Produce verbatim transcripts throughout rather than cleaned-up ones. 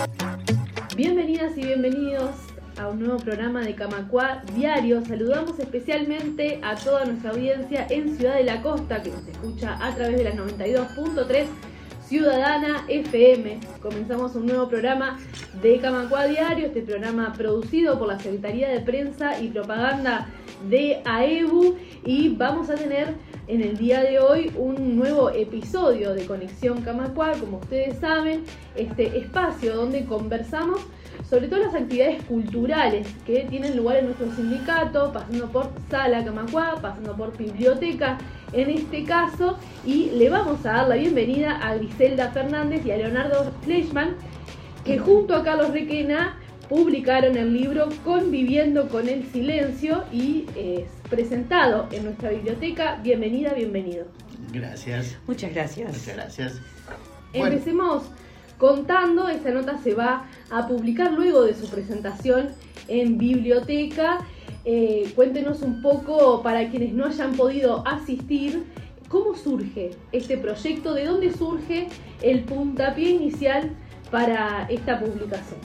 Bienvenidas y bienvenidos a un nuevo programa de Camacuá Diario. Saludamos especialmente a toda nuestra audiencia en Ciudad de la Costa, que nos escucha a través de las noventa y dos punto tres Ciudadana F M. Comenzamos un nuevo programa de Camacuá Diario, este programa producido por la Secretaría de Prensa y Propaganda de AEBU, y vamos a tener en el día de hoy un nuevo episodio de Conexión Camacuá. Como ustedes saben, este espacio donde conversamos sobre todas las actividades culturales que tienen lugar en nuestro sindicato, pasando por Sala Camacuá, pasando por Biblioteca en este caso, y le vamos a dar la bienvenida a Griselda Fernández y a Leonardo Fleischmann, que junto a Carlos Requena publicaron el libro Conviviendo con el Silencio y es presentado en nuestra biblioteca. Bienvenida, bienvenido. Gracias. Muchas gracias. Muchas gracias. Empecemos contando, esta nota se va a publicar luego de su presentación en biblioteca. Eh, cuéntenos un poco, para quienes no hayan podido asistir, cómo surge este proyecto, de dónde surge el puntapié inicial para esta publicación.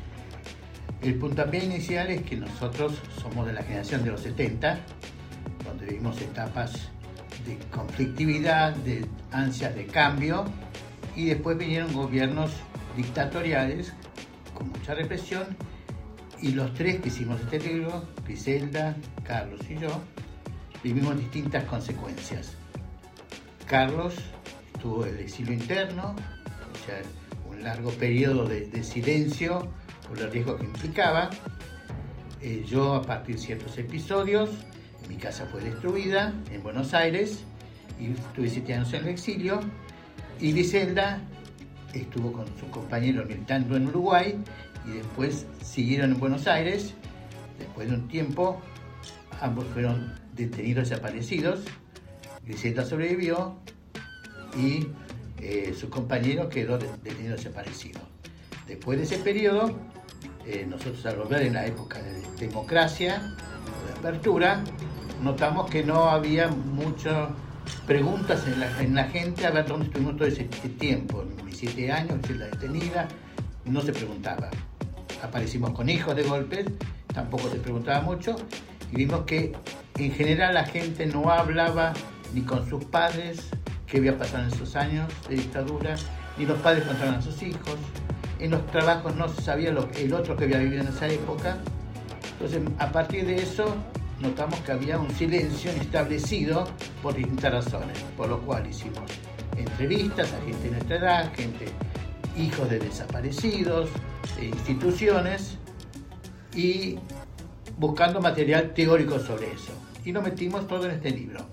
El puntapié inicial es que nosotros somos de la generación de los setenta, donde vivimos etapas de conflictividad, de ansias de cambio, y después vinieron gobiernos dictatoriales con mucha represión, y los tres que hicimos este libro, Griselda, Carlos y yo, vivimos distintas consecuencias. Carlos estuvo en el exilio interno, o sea, un largo periodo de, de silencio por el riesgo que implicaba. Eh, yo, a partir de ciertos episodios, mi casa fue destruida en Buenos Aires y estuve siete años en el exilio. Y Griselda estuvo con su compañero militando en Uruguay y después siguieron en Buenos Aires. Después de un tiempo, ambos fueron detenidos, desaparecidos. Griselda sobrevivió y eh, su compañero quedó detenido, desaparecido. Después de ese periodo, eh, nosotros, al volver en la época de democracia, de apertura, notamos que no había muchas preguntas en la, en la gente a ver dónde estuvimos todo ese, ese tiempo. Mis siete años, la detenida, no se preguntaba. Aparecimos con hijos de golpe, tampoco se preguntaba mucho, y vimos que en general la gente no hablaba ni con sus padres qué había pasado en esos años de dictadura, ni los padres contaban a sus hijos. En los trabajos no se sabía lo, el otro que había vivido en esa época. Entonces, a partir de eso, notamos que había un silencio establecido por distintas razones, por lo cual hicimos entrevistas a gente de nuestra edad, gente, hijos de desaparecidos, de instituciones, y buscando material teórico sobre eso. Y lo metimos todo en este libro.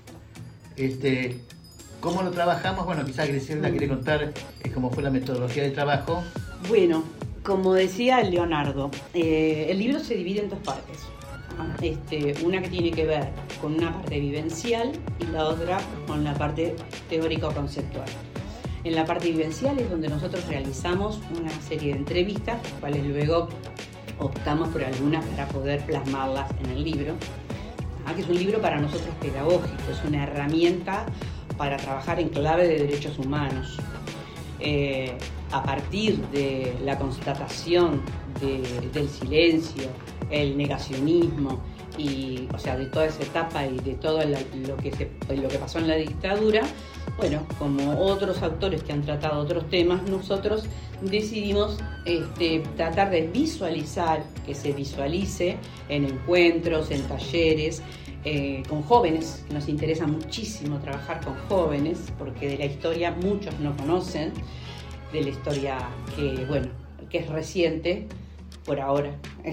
Este, ¿Cómo lo trabajamos? Bueno, quizás Griselda quiere contar eh, cómo fue la metodología de trabajo. Bueno, como decía Leonardo, eh, el libro se divide en dos partes. Este, una que tiene que ver con una parte vivencial y la otra con la parte teórico-conceptual. En la parte vivencial es donde nosotros realizamos una serie de entrevistas, las cuales luego optamos por algunas para poder plasmarlas en el libro, que es un libro para nosotros pedagógico, es una herramienta para trabajar en clave de derechos humanos. Eh, a partir de la constatación de, del silencio, el negacionismo, y, o sea, de toda esa etapa y de todo la, lo, que se, lo que pasó en la dictadura, bueno, como otros autores que han tratado otros temas, nosotros decidimos este, tratar de visualizar, que se visualice en encuentros, en talleres, eh, con jóvenes, que nos interesa muchísimo trabajar con jóvenes, porque de la historia muchos no conocen, de la historia que, bueno, que es reciente, por ahora,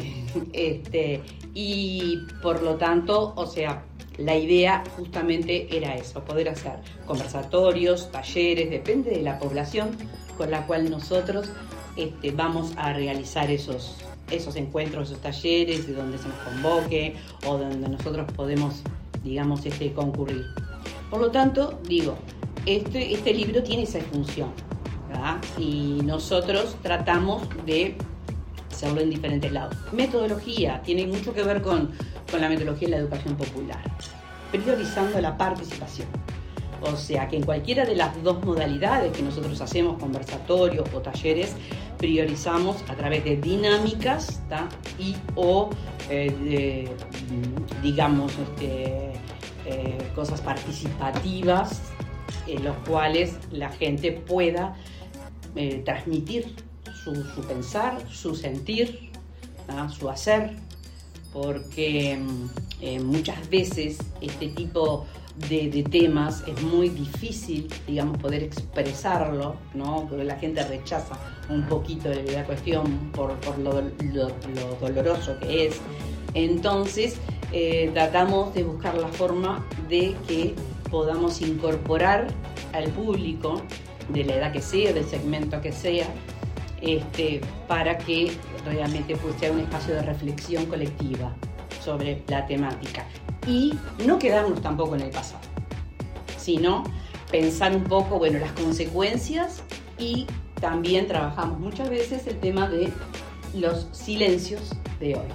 este, y por lo tanto, o sea, la idea justamente era eso, poder hacer conversatorios, talleres, depende de la población con la cual nosotros este, vamos a realizar esos, esos encuentros, esos talleres, de donde se nos convoque o donde nosotros podemos, digamos, este, concurrir. Por lo tanto, digo, este, este libro tiene esa función, ¿verdad? Y nosotros tratamos de hacerlo en diferentes lados. Metodología, tiene mucho que ver con, con la metodología de la educación popular, priorizando la participación. O sea que en cualquiera de las dos modalidades que nosotros hacemos, conversatorios o talleres, priorizamos a través de dinámicas, ¿tá? y o eh, de, digamos este, eh, cosas participativas en los cuales la gente pueda eh, transmitir su, su pensar, su sentir, ¿tá? su hacer, porque eh, muchas veces este tipo de, de temas es muy difícil, digamos, poder expresarlo, ¿no? Porque la gente rechaza un poquito la cuestión por, por lo, lo, lo doloroso que es. Entonces eh, tratamos de buscar la forma de que podamos incorporar al público, de la edad que sea, del segmento que sea, este, para que realmente pues, sea un espacio de reflexión colectiva sobre la temática. Y no quedarnos tampoco en el pasado, sino pensar un poco, bueno, las consecuencias, y también trabajamos muchas veces el tema de los silencios de hoy.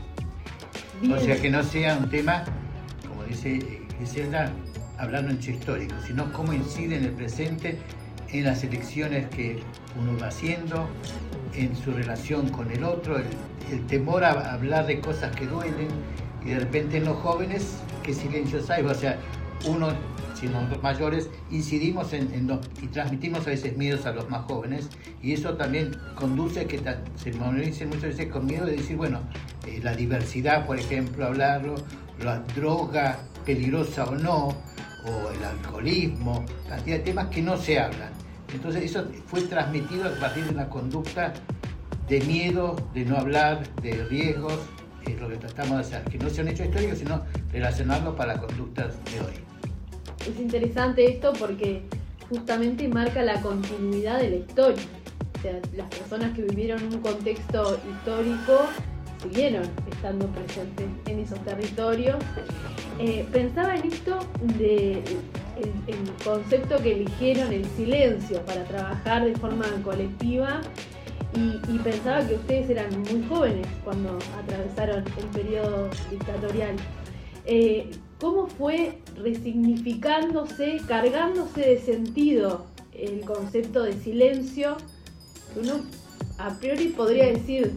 Bien. O sea, que no sea un tema, como dice Griselda, hablando en hecho histórico, sino cómo incide en el presente, en las elecciones que uno va haciendo, en su relación con el otro, el, el temor a hablar de cosas que duelen, y de repente en los jóvenes, ¿qué silencios hay? O sea, uno, si nosotros mayores, incidimos en, en los, y transmitimos a veces miedos a los más jóvenes, y eso también conduce a que ta, se movilicen muchas veces con miedo de decir, bueno, eh, la diversidad, por ejemplo, hablarlo, la droga, peligrosa o no, o el alcoholismo, cantidad de temas que no se hablan. Entonces eso fue transmitido a partir de una conducta de miedo, de no hablar, de riesgos, es lo que tratamos de hacer, que no sea un hecho histórico, sino relacionarlo para las conductas de hoy. Es interesante esto porque justamente marca la continuidad de la historia. O sea, las personas que vivieron un contexto histórico siguieron estando presentes en esos territorios. Eh, pensaba en esto de el, el concepto que eligieron, el silencio, para trabajar de forma colectiva, y, y pensaba que ustedes eran muy jóvenes cuando atravesaron el periodo dictatorial. Eh, ¿Cómo fue resignificándose, cargándose de sentido el concepto de silencio? Que uno a priori podría decir,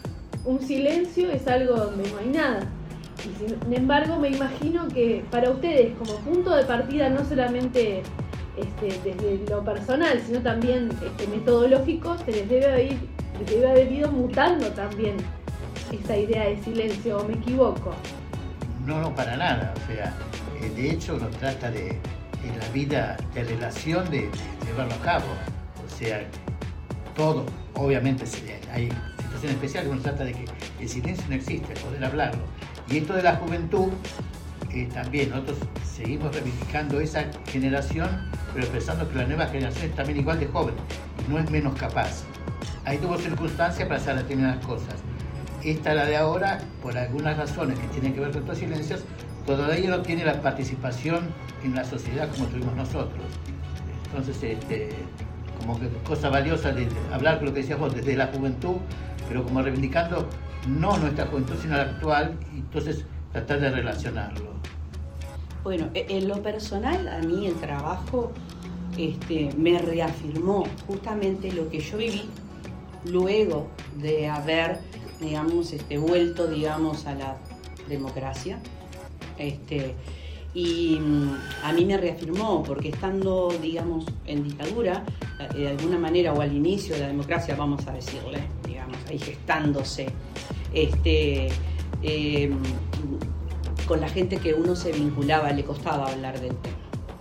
un silencio es algo donde no hay nada. Y sin embargo, me imagino que para ustedes, como punto de partida, no solamente este, desde lo personal, sino también este, metodológico, se les debe haber, les debe haber ido mutando también esa idea de silencio, ¿o me equivoco? No, no, para nada. O sea, de hecho, uno trata de, en la vida de relación, de, de llevarlo a cabo. O sea, todo, obviamente, hay situaciones especiales, uno trata de que el silencio no existe, poder hablarlo. Y esto de la juventud, eh, también nosotros seguimos reivindicando esa generación, pero pensando que la nueva generación es también igual de joven y no es menos capaz. Ahí tuvo circunstancias para hacer determinadas cosas. Esta, la de ahora, por algunas razones que tienen que ver con estos silencios, todavía no tiene la participación en la sociedad como tuvimos nosotros. Entonces, este, como que cosa valiosa de hablar con lo que decías vos, desde la juventud, pero como reivindicando no nuestra juventud, sino la actual, y entonces tratar de relacionarlo. Bueno, en lo personal, a mí el trabajo este, me reafirmó justamente lo que yo viví luego de haber, digamos, este, vuelto, digamos, a la democracia. Este, y a mí me reafirmó, porque estando, digamos, en dictadura, de alguna manera, o al inicio de la democracia, vamos a decirle, digamos, ahí gestándose, este, eh, con la gente que uno se vinculaba, le costaba hablar del tema.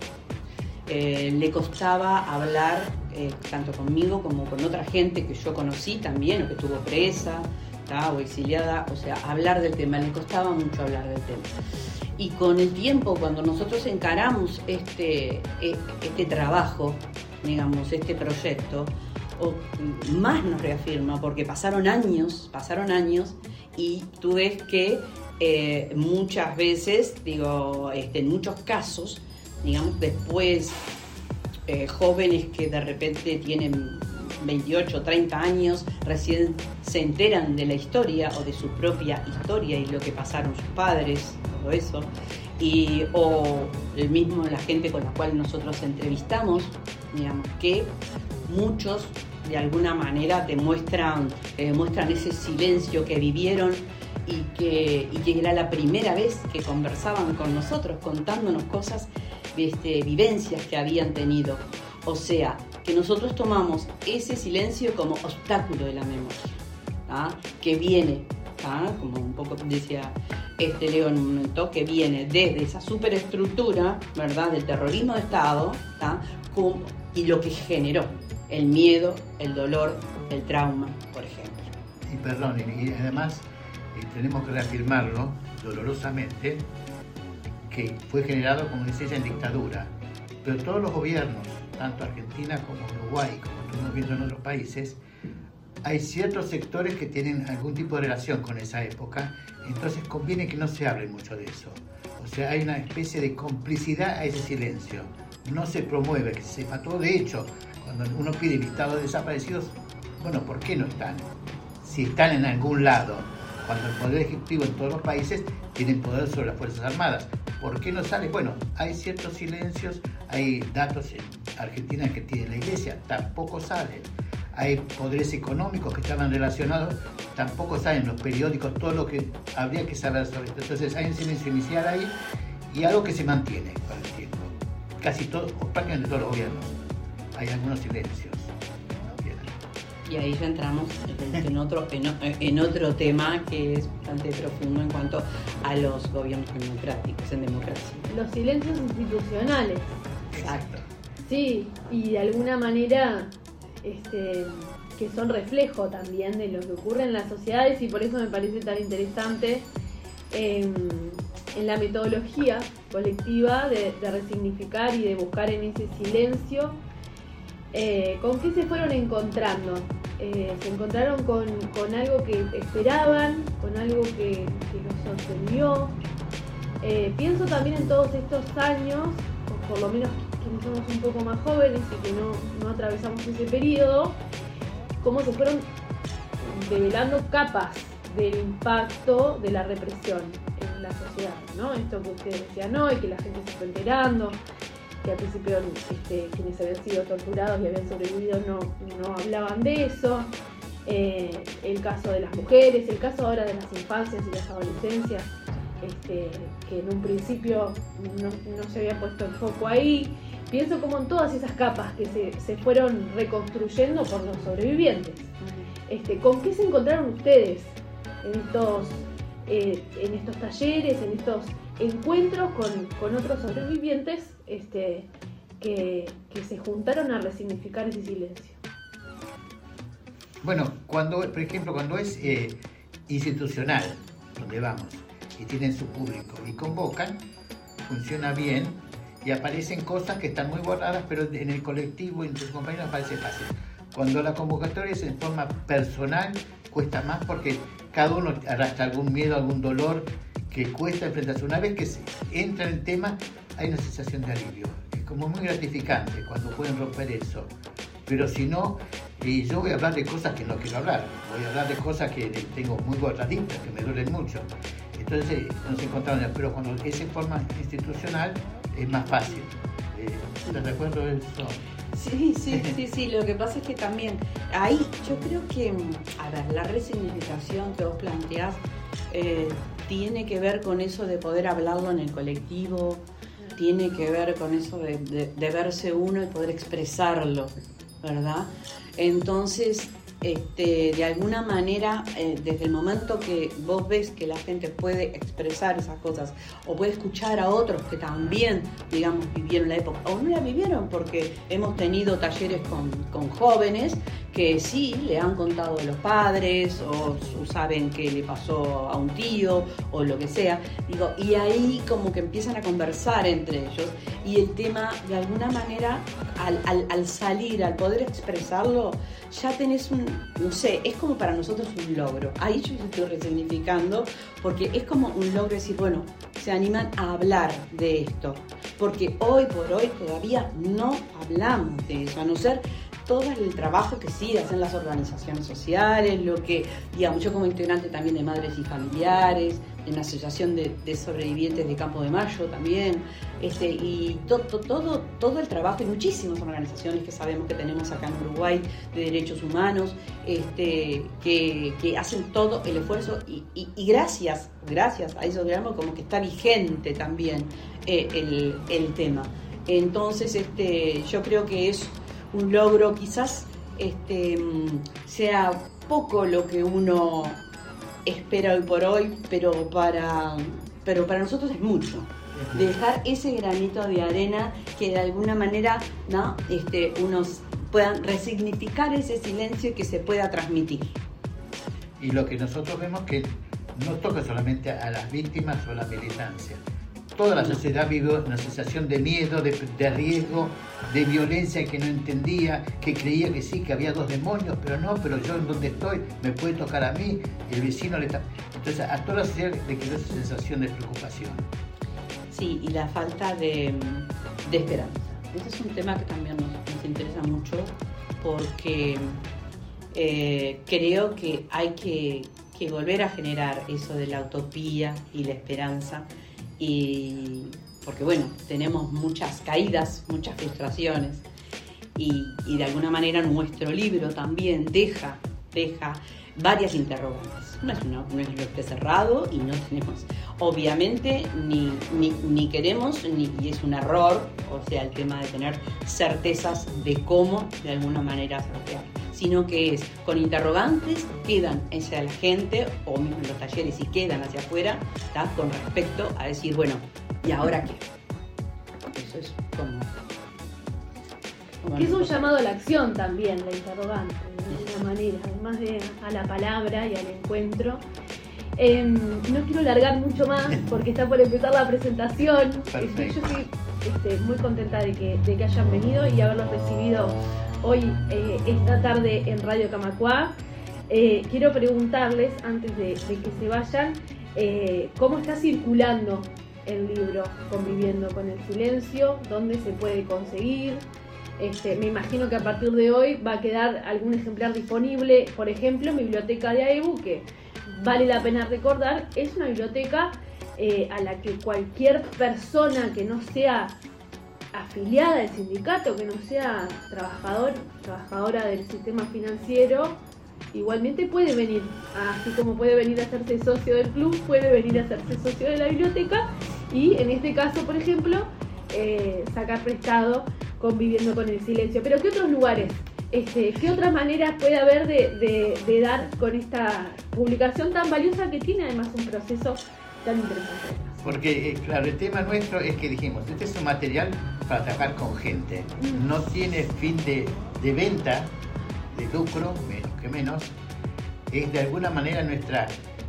Eh, le costaba hablar eh, tanto conmigo como con otra gente que yo conocí también, o que estuvo presa, ¿tá? O exiliada, o sea, hablar del tema, le costaba mucho hablar del tema. Y con el tiempo, cuando nosotros encaramos este, este trabajo, digamos, este proyecto, o más nos reafirma, porque pasaron años, pasaron años, y tú ves que eh, muchas veces, digo, este, en muchos casos, digamos, después eh, jóvenes que de repente tienen veintiocho, treinta años, recién se enteran de la historia o de su propia historia y lo que pasaron sus padres, todo eso, y, o el mismo la gente con la cual nosotros entrevistamos, digamos, que muchos de alguna manera te muestran, eh, muestran ese silencio que vivieron y que, y que era la primera vez que conversaban con nosotros, contándonos cosas, este, vivencias que habían tenido. O sea, que nosotros tomamos ese silencio como obstáculo de la memoria, ¿ah? Que viene, ¿ah? Como un poco decía este Leo en un momento, que viene desde esa superestructura, ¿verdad?, del terrorismo de Estado, ¿ah? Como, y lo que generó el miedo, el dolor, el trauma, por ejemplo. Y perdón, y además eh, tenemos que reafirmarlo dolorosamente, que fue generado, como dice ella, en dictadura. Pero todos los gobiernos, tanto Argentina como Uruguay, como estamos viendo en otros países, hay ciertos sectores que tienen algún tipo de relación con esa época, entonces conviene que no se hable mucho de eso. O sea, hay una especie de complicidad a ese silencio. No se promueve que se sepa todo. De hecho, cuando uno pide listado de desaparecidos, bueno, ¿por qué no están? Si están en algún lado, cuando el Poder Ejecutivo en todos los países tiene poder sobre las Fuerzas Armadas, ¿por qué no sale? Bueno, hay ciertos silencios, hay datos en Argentina que tiene la Iglesia, tampoco salen. Hay poderes económicos que estaban relacionados, tampoco salen los periódicos, todo lo que habría que saber sobre esto. Entonces hay un silencio inicial ahí y algo que se mantiene con el tiempo. Casi todos, o prácticamente todos los gobiernos, hay algunos silencios. Y ahí ya entramos en otro, en, en otro tema que es bastante profundo en cuanto a los gobiernos democráticos, en democracia. Los silencios institucionales. Exacto. Sí, y de alguna manera este, que son reflejo también de lo que ocurre en las sociedades, y por eso me parece tan interesante en, en la metodología colectiva de, de resignificar y de buscar en ese silencio eh, con qué se fueron encontrando. Eh, se encontraron con, con algo que esperaban, con algo que, que los sorprendió. Eh, pienso también en todos estos años, o por lo menos quienes somos un poco más jóvenes y que no, no atravesamos ese periodo, cómo se fueron develando capas del impacto de la represión en la sociedad, ¿no? Esto que ustedes decían hoy, que la gente se fue enterando, que al principio este, quienes habían sido torturados y habían sobrevivido no, no hablaban de eso, eh, el caso de las mujeres, el caso ahora de las infancias y las adolescencias, este, que en un principio no, no se había puesto el foco ahí. Pienso como en todas esas capas que se, se fueron reconstruyendo por los sobrevivientes. Este, ¿con qué se encontraron ustedes en estos, eh, en estos talleres, en estos encuentros con, con otros sobrevivientes este, que, que se juntaron a resignificar ese silencio? Bueno, cuando, por ejemplo, cuando es eh, institucional, donde vamos, y tienen su público y convocan, funciona bien y aparecen cosas que están muy borradas, pero en el colectivo y en tus compañeros aparece fácil. Cuando la convocatoria es en forma personal, cuesta más porque cada uno arrastra algún miedo, algún dolor que cuesta enfrentarse. Una vez que se entra en el tema, hay una sensación de alivio. Es como muy gratificante cuando pueden romper eso. Pero si no, y yo voy a hablar de cosas que no quiero hablar. Voy a hablar de cosas que tengo muy borraditas, que me duelen mucho. Entonces nos encontramos, pero cuando es en forma institucional es más fácil. Eh, ¿Estás de acuerdo en eso? Sí, sí, sí, sí. Lo que pasa es que también ahí yo creo que, a ver, la resignificación que vos planteás eh, tiene que ver con eso de poder hablarlo en el colectivo, tiene que ver con eso de, de, de verse uno y poder expresarlo, ¿verdad? Entonces, este, de alguna manera, eh, desde el momento que vos ves que la gente puede expresar esas cosas o puede escuchar a otros que también, digamos, vivieron la época o no la vivieron, porque hemos tenido talleres con, con jóvenes que sí le han contado a los padres o saben que le pasó a un tío o lo que sea, digo, y ahí como que empiezan a conversar entre ellos y el tema de alguna manera al, al, al salir, al poder expresarlo, ya tenés un, no sé, es como para nosotros un logro. Ahí yo estoy resignificando porque es como un logro decir, bueno, se animan a hablar de esto, porque hoy por hoy todavía no hablamos de eso, a no ser todo el trabajo que sí hacen las organizaciones sociales, lo que, digamos, yo como integrante también de Madres y Familiares, en la Asociación de, de Sobrevivientes de Campo de Mayo también, este, y to, to, todo, todo el trabajo, y muchísimas organizaciones que sabemos que tenemos acá en Uruguay de derechos humanos, este, que, que hacen todo el esfuerzo, y, y, y gracias, gracias a eso, digamos, como que está vigente también eh, el, el tema. Entonces, este, yo creo que es un logro, quizás este, sea poco lo que uno espera hoy por hoy, pero para, pero para nosotros es mucho. Dejar ese granito de arena que de alguna manera, ¿no? este, unos puedan resignificar ese silencio y que se pueda transmitir. Y lo que nosotros vemos que no toca solamente a las víctimas o a la militancia. Toda la sociedad vive una sensación de miedo, de, de riesgo, de violencia que no entendía, que creía que sí, que había dos demonios, pero no, pero yo en donde estoy me puede tocar a mí, el vecino le está... Entonces a toda la sociedad le quedó esa sensación de preocupación. Sí, y la falta de, de esperanza. Ese es un tema que también nos, nos interesa mucho porque eh, creo que hay que, que volver a generar eso de la utopía y la esperanza. Y porque bueno, tenemos muchas caídas, muchas frustraciones y, y de alguna manera nuestro libro también deja, deja varias interrogantes. No es, una, no es un libro que esté cerrado y no tenemos, obviamente, ni, ni, ni queremos, ni, y es un error, o sea, el tema de tener certezas de cómo de alguna manera sortear, sino que es con interrogantes quedan hacia la gente o mismo en los talleres y quedan hacia afuera, ¿tá? Con respecto a decir, bueno, ¿y ahora qué? Eso es como... como que es un llamado a la acción también, la interrogante, de alguna manera, además de a la palabra y al encuentro. Eh, no quiero largar mucho más porque está por empezar la presentación. Este, yo estoy este, muy contenta de que, de que hayan venido y haberlos recibido hoy, eh, esta tarde en Radio Camacuá. Eh, quiero preguntarles, antes de, de que se vayan, eh, ¿cómo está circulando el libro Conviviendo con el Silencio? ¿Dónde se puede conseguir? Este, me imagino que a partir de hoy va a quedar algún ejemplar disponible, por ejemplo, en Biblioteca de AEBU, que vale la pena recordar, es una biblioteca eh, a la que cualquier persona que no sea afiliada al sindicato, que no sea trabajador, trabajadora del sistema financiero, igualmente puede venir, así como puede venir a hacerse socio del club, puede venir a hacerse socio de la biblioteca y en este caso, por ejemplo, eh, sacar prestado Conviviendo con el Silencio. Pero ¿qué otros lugares? Este, ¿Qué otras maneras puede haber de, de, de dar con esta publicación tan valiosa que tiene además un proceso tan interesante? Porque, claro, el tema nuestro es que dijimos, este es un material para trabajar con gente. No tiene fin de, de venta, de lucro, menos que menos. Es de alguna manera nuestra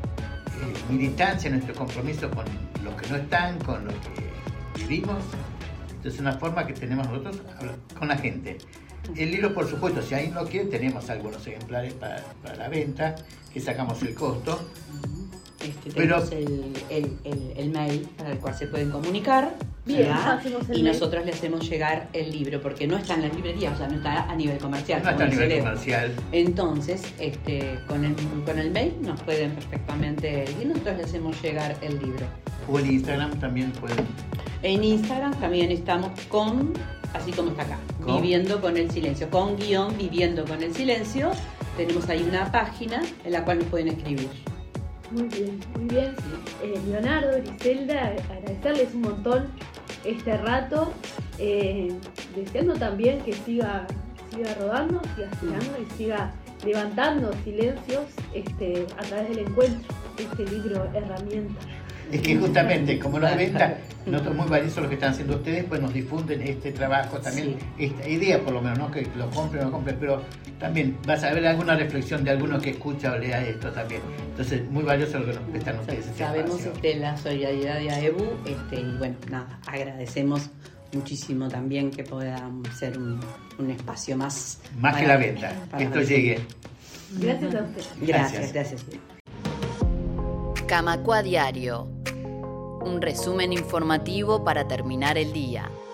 eh, militancia, nuestro compromiso con los que no están, con los que vivimos. Entonces es una forma que tenemos nosotros con la gente. El libro, por supuesto, si alguien lo quiere, tenemos algunos ejemplares para, para la venta, que sacamos el costo. Este, Pero tenemos el, el, el, el mail para el cual se pueden comunicar. Bien, y nosotros le hacemos llegar el libro, porque no está en las librerías, o sea, no está a nivel comercial. No está a nivel comercial. Entonces, este, con, el, con el mail nos pueden perfectamente, y nosotros le hacemos llegar el libro. O en Instagram también pueden. En Instagram también estamos con, así como está acá, ¿Con? Viviendo con el Silencio, con guión Viviendo con el Silencio. Tenemos ahí una página en la cual nos pueden escribir. Muy bien, muy bien. Eh, Leonardo, Griselda, agradecerles un montón este rato, eh, deseando también que siga, siga rodando, siga girando y siga levantando silencios este, a través del encuentro, este libro herramienta. Es que justamente, como no de venta, nosotros muy valiosos lo que están haciendo ustedes, pues nos difunden este trabajo también, sí. Esta idea por lo menos, no que lo compren o no compren, pero también vas a ver alguna reflexión de alguno que escucha o lea esto también. Entonces, muy valioso lo que nos prestan ustedes. Sabemos este, la solidaridad de AEBU, este, y bueno, nada, agradecemos muchísimo también que pueda ser un, un espacio más... Más para, que la venta, que esto llegue. Gracias a usted. Gracias, gracias. Camacuá Diario, un resumen informativo para terminar el día.